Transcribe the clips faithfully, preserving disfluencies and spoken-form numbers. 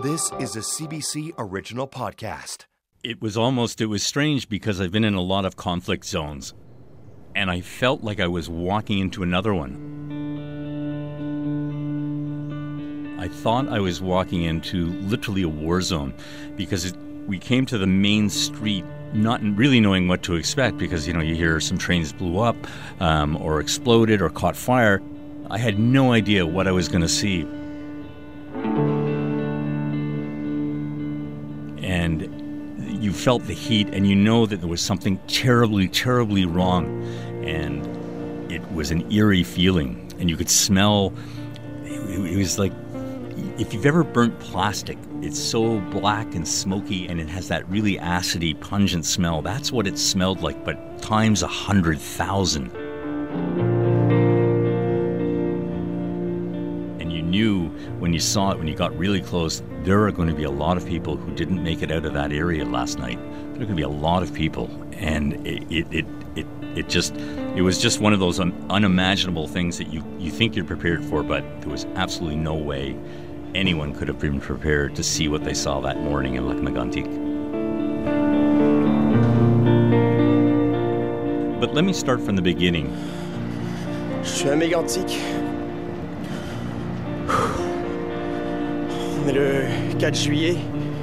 This is a C B C original podcast. It was almost, it was strange because I've been in a lot of conflict zones, and I felt like I was walking into another one. I thought I was walking into literally a war zone because it, we came to the main street not really knowing what to expect because, you know, you hear some trains blew up um, or exploded or caught fire. I had no idea what I was going to see. And you felt the heat, and you know that there was something terribly, terribly wrong. And it was an eerie feeling. And you could smell, it, it was like, if you've ever burnt plastic, it's so black and smoky, and it has that really acidy, pungent smell. That's what it smelled like, but times a hundred thousand. Knew when you saw it, when you got really close, there are going to be a lot of people who didn't make it out of that area last night. There are going to be a lot of people, and it it it it, it just it was just one of those un, unimaginable things that you you think you're prepared for, but there was absolutely no way anyone could have been prepared to see what they saw that morning in Lac-Mégantic. But let me start from the beginning. Je suis à Mégantic. On est le quatre juillet.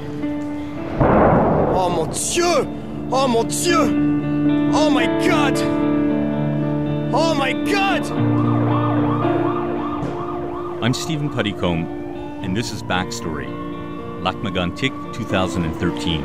Oh mon Dieu! Oh mon Dieu! Oh my God! Oh my God! I'm Stephen Puttycombe, and this is Backstory, Lac-Mégantic twenty thirteen.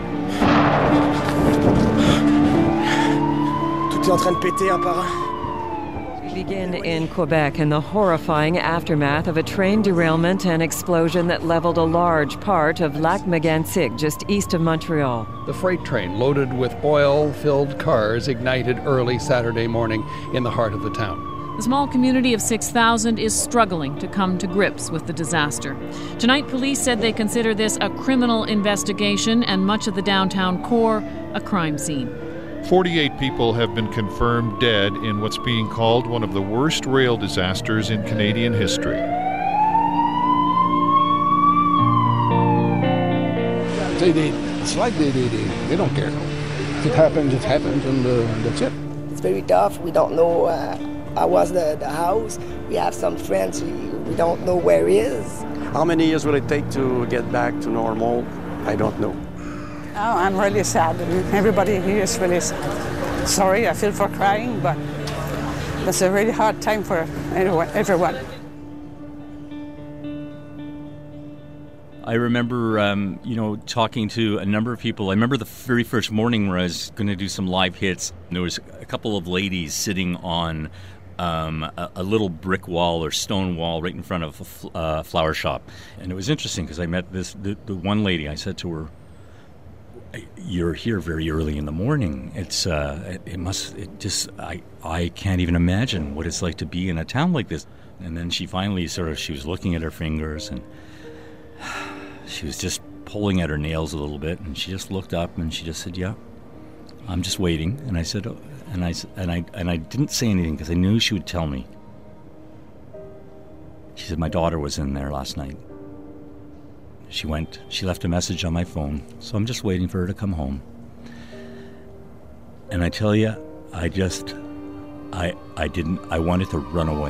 Tout est en train de péter un par un. We begin in Quebec in the horrifying aftermath of a train derailment and explosion that leveled a large part of Lac-Mégantic, just east of Montreal. The freight train loaded with oil-filled cars ignited early Saturday morning in the heart of the town. The small community of six thousand is struggling to come to grips with the disaster. Tonight, police said they consider this a criminal investigation and much of the downtown core a crime scene. forty-eight people have been confirmed dead in what's being called one of the worst rail disasters in Canadian history. They, they, it's like they, they, they, they don't care. If it happens, it happens, and uh, that's it. It's very tough. We don't know uh, how was the, the house. We have some friends, we, we don't know where he is. How many years will it take to get back to normal? I don't know. Oh, I'm really sad. Everybody here is really sad. Sorry, I feel for crying, but it's a really hard time for everyone. everyone. I remember, um, you know, talking to a number of people. I remember the very first morning where I was going to do some live hits. There was a couple of ladies sitting on um, a, a little brick wall or stone wall right in front of a fl- uh, flower shop. And it was interesting because I met this the, the one lady. I said to her, "You're here very early in the morning. It's uh, it, it must. It just I I can't even imagine what it's like to be in a town like this." And then she finally sort of she was looking at her fingers and she was just pulling at her nails a little bit, and she just looked up and she just said, "Yeah, I'm just waiting." And I said, oh, and I and I and I didn't say anything because I knew she would tell me. She said, "My daughter was in there last night. She went, she left a message on my phone, so I'm just waiting for her to come home." And I tell you, I just, I, I didn't, I wanted to run away.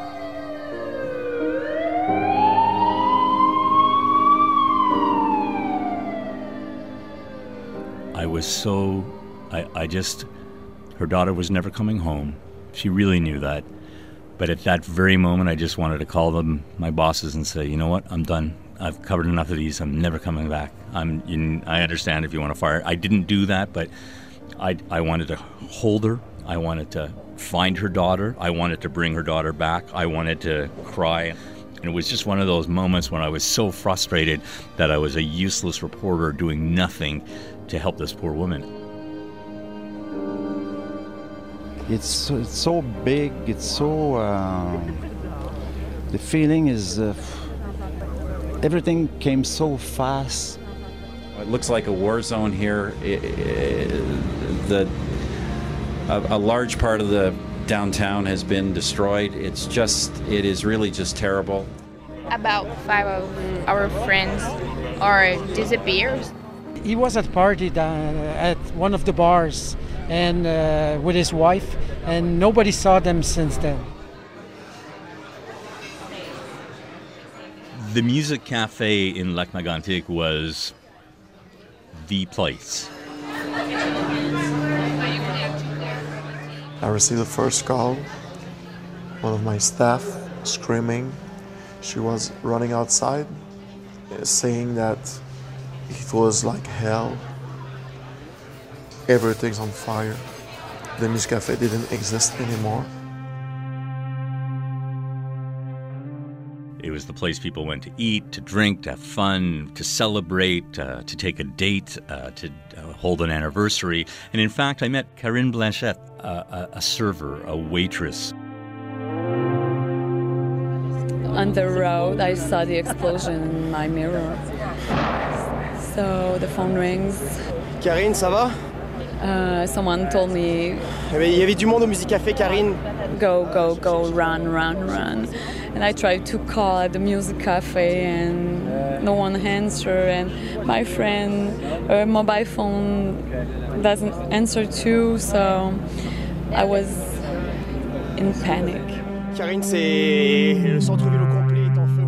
I was so, I, I just, her daughter was never coming home. She really knew that. But at that very moment, I just wanted to call them, my bosses, and say, "You know what, I'm done. I've covered enough of these. I'm never coming back. I'm. In, I understand if you want to fire." I didn't do that, but I. I wanted to hold her. I wanted to find her daughter. I wanted to bring her daughter back. I wanted to cry, and it was just one of those moments when I was so frustrated that I was a useless reporter doing nothing to help this poor woman. It's so, it's so big. It's so. Uh, the feeling is. Uh, Everything came so fast. It looks like a war zone here. It, it, the a, a large part of the downtown has been destroyed. It's just, it is really just terrible. about five of our friends are disappeared. He was at a party down at one of the bars and uh, with his wife, and nobody saw them since then. The Music Cafe in Lac-Mégantic was the place. I received the first call, one of my staff screaming. She was running outside, saying that it was like hell. Everything's on fire. The Music Cafe didn't exist anymore. It was the place people went to eat, to drink, to have fun, to celebrate, uh, to take a date, uh, to uh, hold an anniversary. And in fact, I met Karine Blanchette, uh, a, a server, a waitress. On the road, I saw the explosion in my mirror. So the phone rings. Karine, ça va? Uh, someone told me... Il y avait du monde au Music Café, Karine. Go, go, go, run, run, run. And I tried to call at the Music Cafe and no one answered. And my friend, her mobile phone doesn't answer too, so I was in panic. Karine, c'est le centre-ville au complet est en feu.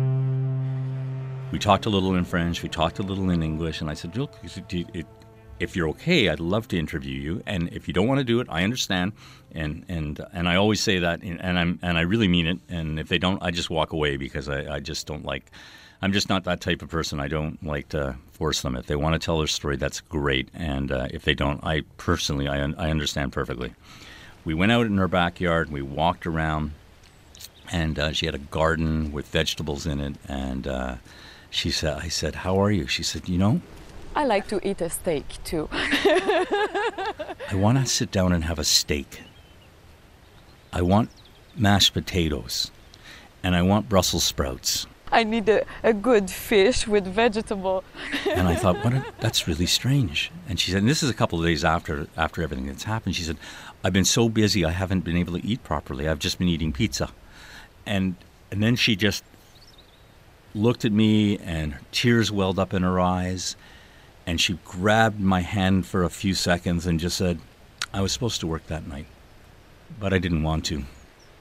We talked a little in French, we talked a little in English, and I said, look, if you're okay, I'd love to interview you, and if you don't want to do it, I understand. And and and I always say that, and I'm and I really mean it. And if they don't, I just walk away because I, I just don't like. I'm just not that type of person. I don't like to force them. If they want to tell their story, that's great. And uh, if they don't, I personally, I I understand perfectly. We went out in her backyard. We walked around, and uh, she had a garden with vegetables in it. And uh, she said, "I said, how are you?" She said, "You know, I like to eat a steak too." I want to sit down and have a steak. I want mashed potatoes, and I want Brussels sprouts. I need a, a good fish with vegetable. And I thought, what? A, that's really strange. And she said, and this is a couple of days after after everything that's happened. She said, I've been so busy, I haven't been able to eat properly. I've just been eating pizza. And and then she just looked at me, and tears welled up in her eyes. And she grabbed my hand for a few seconds and just said, I was supposed to work that night, but I didn't want to.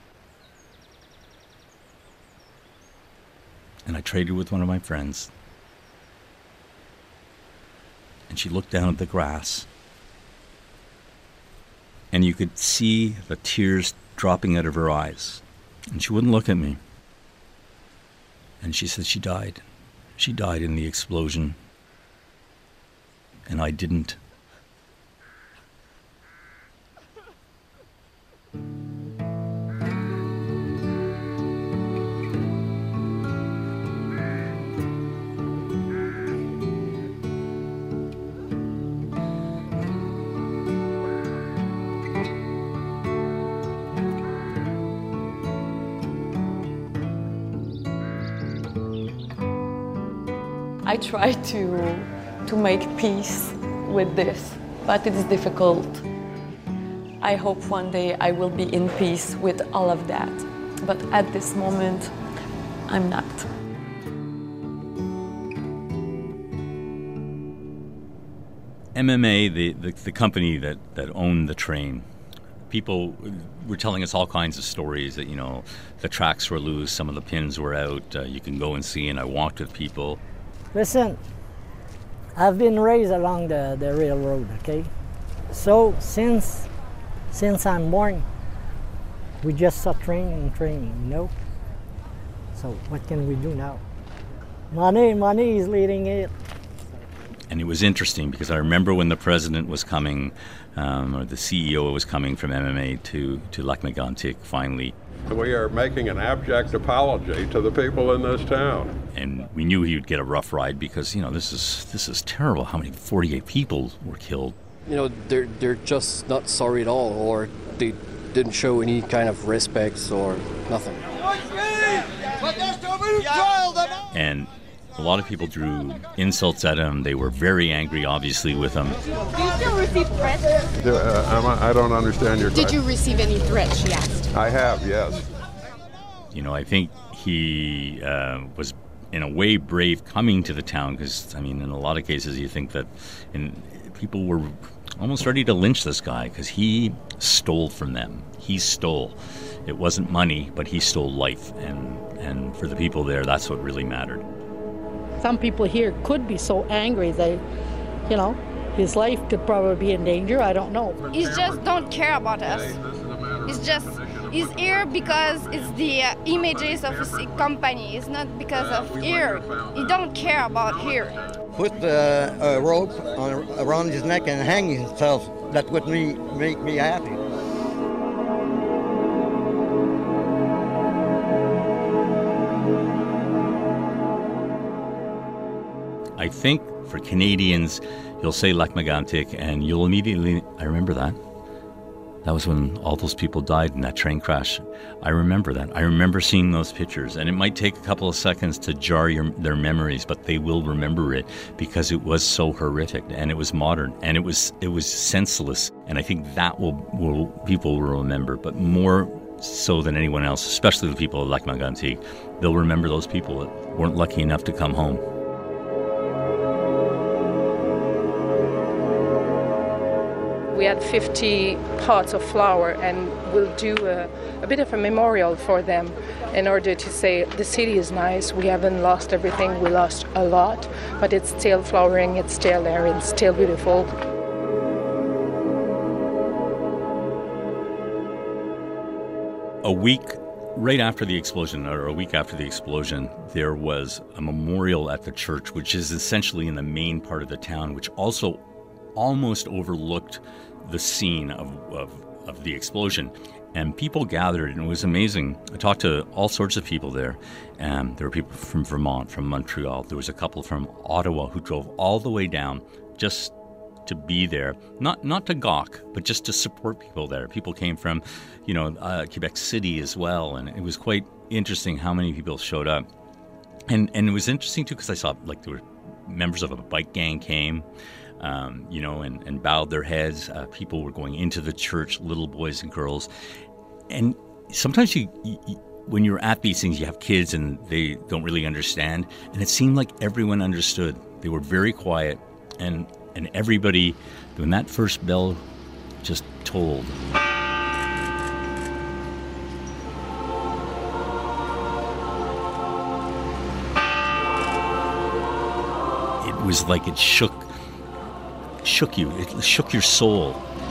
And I traded with one of my friends. And she looked down at the grass. And you could see the tears dropping out of her eyes. And she wouldn't look at me. And she said she died. She died in the explosion. And I didn't. I try to to make peace with this, but it is difficult. I hope one day I will be in peace with all of that, but at this moment, I'm not. M M A, the, the, the company that, that owned the train, people were telling us all kinds of stories that, you know, the tracks were loose, some of the pins were out, uh, you can go and see, and I walked with people. Listen, I've been raised along the, the railroad, okay? So since since I'm born, we just saw training and training, you know? So what can we do now? Money, money is leading it. And it was interesting because I remember when the president was coming, um, or the C E O was coming from M M A to, to Lac-Mégantic finally. We are making an abject apology to the people in this town. And we knew he would get a rough ride because, you know, this is this is terrible. How many forty-eight people were killed? You know, they're they're just not sorry at all, or they didn't show any kind of respect or nothing. And a lot of people drew insults at him. They were very angry, obviously, with him. Do you still receive threats? Uh, I don't understand your question. Did you receive any threats, she asked. I have, yes. You know, I think he uh, was, in a way, brave coming to the town because, I mean, in a lot of cases you think that in, people were almost ready to lynch this guy because he stole from them. He stole. It wasn't money, but he stole life. And, and for the people there, that's what really mattered. Some people here could be so angry they, you know, his life could probably be in danger. I don't know. He just don't care about us. It's just, he's here because it's the uh, images of his company. It's not because of here. He don't care about here. Put uh, a rope on, around his neck and hang himself. That would me, make me happy. I think for Canadians, you'll say Lac Megantic, and you'll immediately, I remember that. That was when all those people died in that train crash. I remember that. I remember seeing those pictures, and it might take a couple of seconds to jar your, their memories, but they will remember it because it was so horrific, and it was modern, and it was it was senseless. And I think that will, will people will remember, but more so than anyone else, especially the people of Lac Megantic, they'll remember those people that weren't lucky enough to come home. We had fifty pots of flower, and we'll do a, a bit of a memorial for them in order to say the city is nice, we haven't lost everything, we lost a lot, but it's still flowering, it's still there, it's still beautiful. A week right after the explosion, or a week after the explosion, there was a memorial at the church, which is essentially in the main part of the town, which also almost overlooked the scene of, of, of the explosion. And people gathered, and it was amazing. I talked to all sorts of people there. Um, there were people from Vermont, from Montreal. There was a couple from Ottawa who drove all the way down just to be there. Not not to gawk, but just to support people there. People came from, you know, uh, Quebec City as well. And it was quite interesting how many people showed up. And, and it was interesting, too, because I saw, like, there were members of a bike gang came. Um, you know, and, and bowed their heads. Uh, people were going into the church, little boys and girls. And sometimes you, you, when you're at these things, you have kids and they don't really understand. And it seemed like everyone understood. They were very quiet. And, and everybody, when that first bell just tolled, it was like it shook shook you. It shook your soul.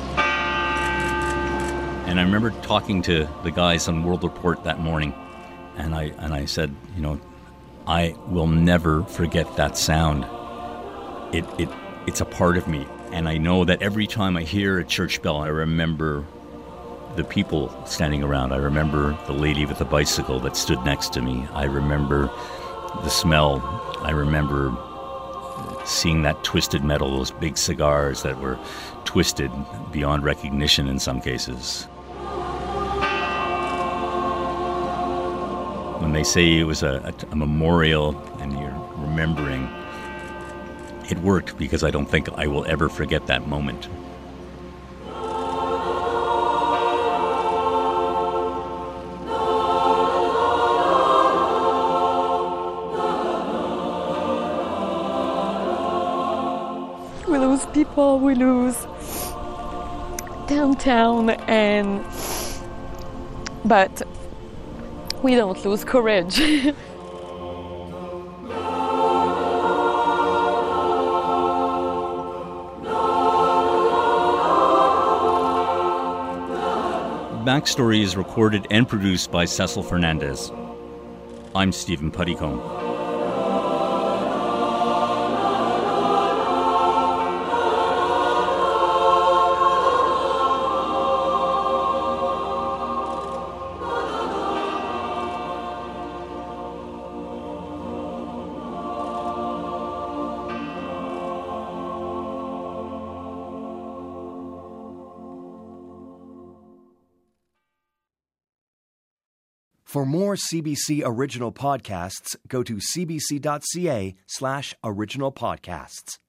And I remember talking to the guys on World Report that morning, and I and I said, you know, I will never forget that sound. It it it's a part of me, and I know that every time I hear a church bell, I remember the people standing around. I remember the lady with the bicycle that stood next to me. I remember the smell. I remember seeing that twisted metal, those big cigars that were twisted beyond recognition in some cases. When they say it was a, a, a memorial and you're remembering, it worked because I don't think I will ever forget that moment. We lose people, we lose downtown, and but we don't lose courage. Backstory is recorded and produced by Cecil Fernandez. I'm Stephen Puttycombe. For more C B C original podcasts, go to cbc.ca slash original podcasts.